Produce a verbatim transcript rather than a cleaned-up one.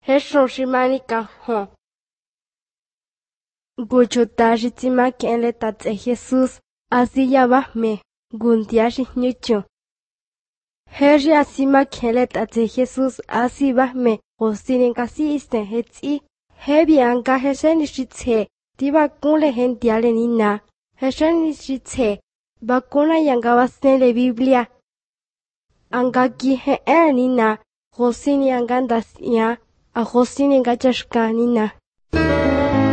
Heshon shimani kahon. Guchutashi tima kenle tatse Jesús, así ya va me, guntiashi nyucho. Hershi asima kenle tatse Jesús, así va me, gosinin kasi isten hetzi. Hebi anka hesheni shitse, tiba kunle gentiale nina. Hesheni shitse, bakuna yanga basnele Biblia. Anka ki he e nina, gosini angandas ya, a gosini gachashka nina.